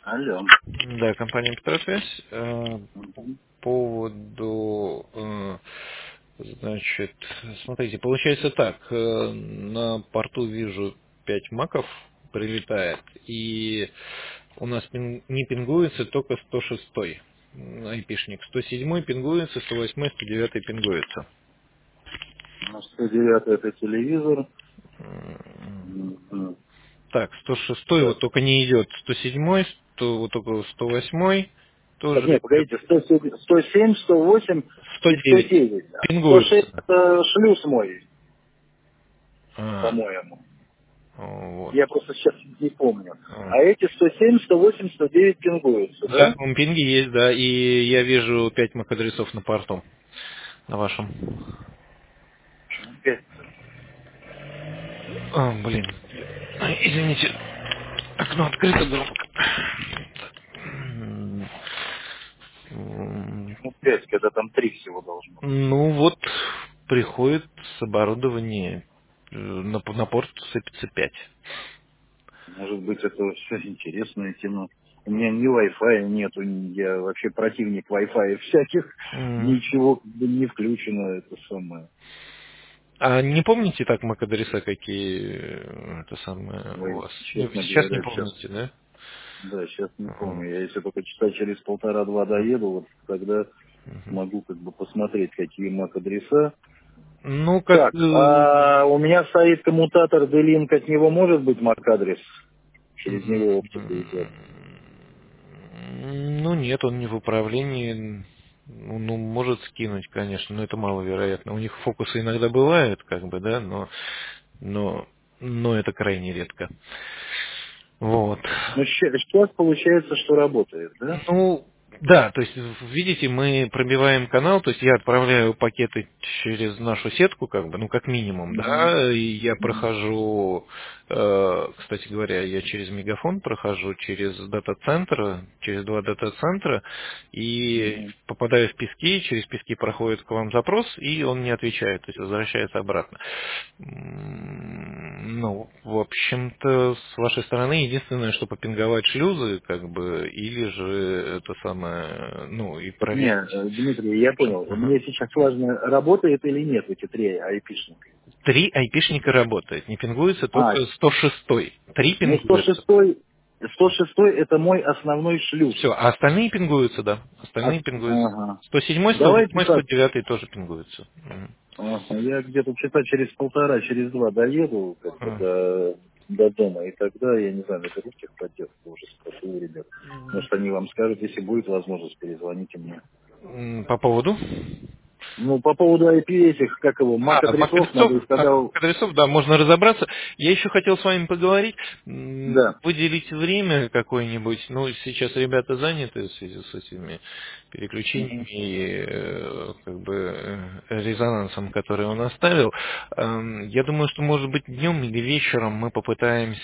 Алло. Да, компания Петросвязь. По Мгм. поводу, значит, смотрите, получается так, на порту вижу 5 маков прилетает, и у нас не пингуется только 106-й айпишник. 107-й пингуется, 108-й, 109-й пингуется. Ну, 109 это телевизор. М, Мгм. Так, 106-й Так. вот только не идет, 107-й, вот только 108-й Так, тоже нет, идет. погодите, 107, 107, 108 и 109 109. А 106 пингуется. это шлюз мой, А, по-моему. вот. Я просто сейчас не помню. А. А эти 107, 108, 109 пингуются, Да, да? пинги есть, да, и я вижу 5 MAC-адресов на порту, на вашем. Пять. Блин. Извините, окно открыто громко. Ну, 5, когда там 3 всего должно быть. Ну вот, приходит с оборудования, на порт сыпется 5. Может быть, это все интересная тема. У меня ни Wi-Fi нету, я вообще противник Wi-Fi всяких, ничего как бы не включено, это самое. А не помните так MAC-адреса, какие это самое у Ой, вас? честно Сейчас не говоря, сейчас, помните, да? да, сейчас не М. помню. Я если только часа через полтора-два доеду, вот тогда смогу как бы посмотреть, какие MAC-адреса. Ну, как... Так, а у меня стоит коммутатор D-Link, от него может быть MAC-адрес? Через него оптика идет. Ну, нет, он не в управлении. Ну, может скинуть, конечно, но это маловероятно. У них фокусы иногда бывают, как бы, да, но, но это крайне редко. Вот. Ну, сейчас получается, что работает, да? Ну, да, то есть, видите, мы пробиваем канал, то есть я отправляю пакеты через нашу сетку, как бы, ну, как минимум, Мгм. да, и я Мгм. прохожу, кстати говоря, я через Мегафон прохожу, через дата-центр, через 2 дата-центра, и Мгм. попадаю в пески, через пески проходит к вам запрос, и он не отвечает, то есть возвращается обратно. Ну, в общем-то, с вашей стороны единственное, что попинговать шлюзы, как бы, или же это самое, ну, и Так не, проверить. Дмитрий, я понял. Ага. Мне сейчас важно, работает или нет эти 3 айпишника. 3 айпишника работает, не пингуется А, только 106. 3 ну пингуется. 106 это мой основной шлюз. Все, а остальные пингуются, да. Остальные пингуются. Ага. 107, Давайте 108, так. 109 тоже пингуются. Мгм. Ага, я где-то часа через полтора, через два доеду как бы А. до дома, и тогда, я не знаю, наберу техподдержку, уже спрошу у ребят. Может, они вам скажут, если будет возможность, перезвоните мне. По поводу? Ну, по поводу IP этих, как его, MAC-адресов, надо их тогда... Адресов, да, можно разобраться. Я еще хотел с вами поговорить, Да. выделить время какое-нибудь. Ну, сейчас ребята заняты в связи с этими переключениями Мгм. и как бы резонансом, который он оставил. Я думаю, что может быть днем или вечером мы попытаемся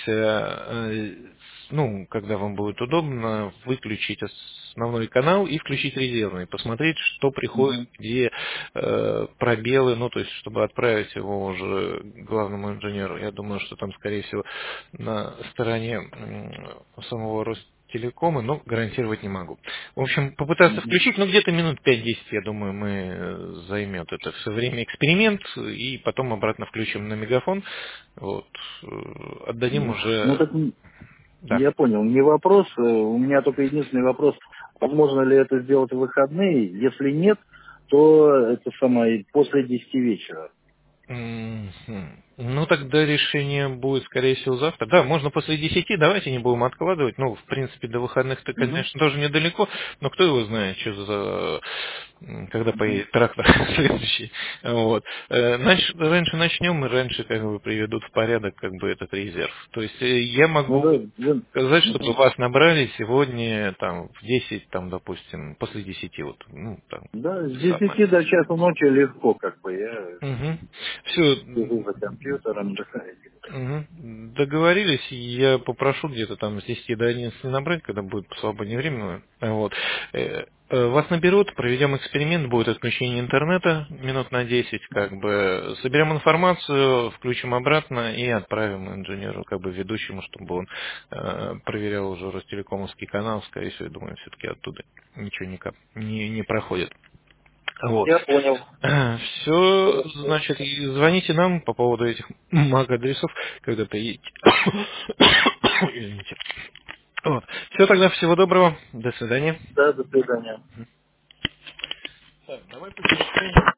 ну, когда вам будет удобно, выключить основной канал и включить резервный, посмотреть, что приходит, Мгм. где пробелы, ну, то есть, чтобы отправить его уже главному инженеру. Я думаю, что там, скорее всего, на стороне самого Ростелекома, но гарантировать не могу. В общем, попытаться Мгм. включить, ну, где-то минут 5-10, я думаю, мы займет это все время эксперимент, и потом обратно включим на мегафон, вот, отдадим Да. Ну, уже, так да. я понял. Не вопрос. У меня только единственный вопрос. Возможно ли это сделать в выходные? Если нет, то это самое после 10 вечера. Мгм. Ну, тогда решение будет, скорее всего, завтра. Да, можно после 10, давайте не будем откладывать. Ну, в принципе, до выходных-то, Мгм. конечно, тоже недалеко, но кто его знает, что за... когда Мгм. поедет трактор следующий. Вот. Раньше начнем, и раньше как бы приведут в порядок как бы этот резерв. То есть я Ну могу да, сказать, чтобы мгм. вас набрали сегодня там в 10, там, допустим, после 10, вот, ну, там, Да, с самое. 10 до часу ночи легко, как бы я Все, сижу за компьютером, да. Договорились, и я попрошу где-то там с 10 до 11 набрать, когда будет свободнее время. Вот. Вас наберут, проведем эксперимент, будет отключение интернета минут на 10, как бы соберем информацию, включим обратно и отправим инженеру, как бы ведущему, чтобы он проверял уже Ростелекомовский канал, скорее всего, я думаю, все-таки оттуда ничего никак не проходит. Вот. Я понял. Все, Хорошо. значит, и звоните нам по поводу этих MAC-адресов, когда приедете. Извините. Вот. Все, тогда всего доброго. До свидания. Да, до свидания. Так, давай поговорим.